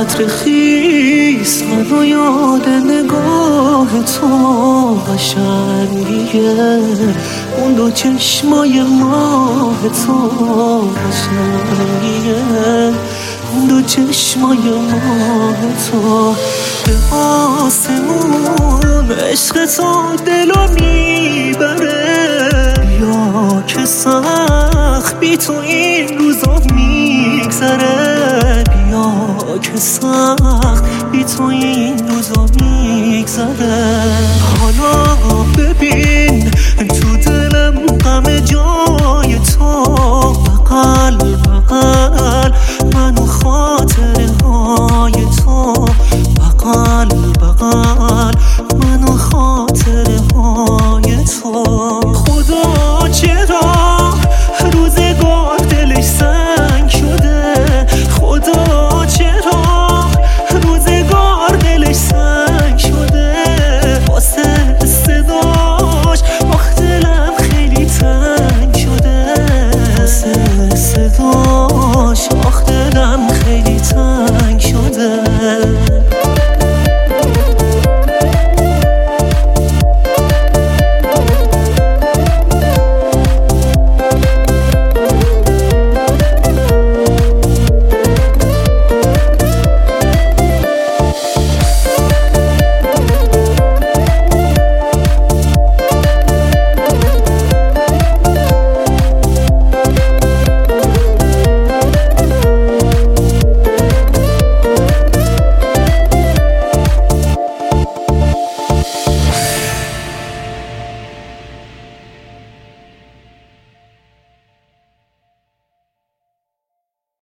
قطر خیس منو یاد نگاه تو قشنگیه، اون دو چشمای ماه تو قشنگیه، اون دو چشمای ماه تو به آسمون عشق تو دلو میبره، یا که سخت بی تو این روزا میگذره، بیا که سخت بی تو این روزا میگذره.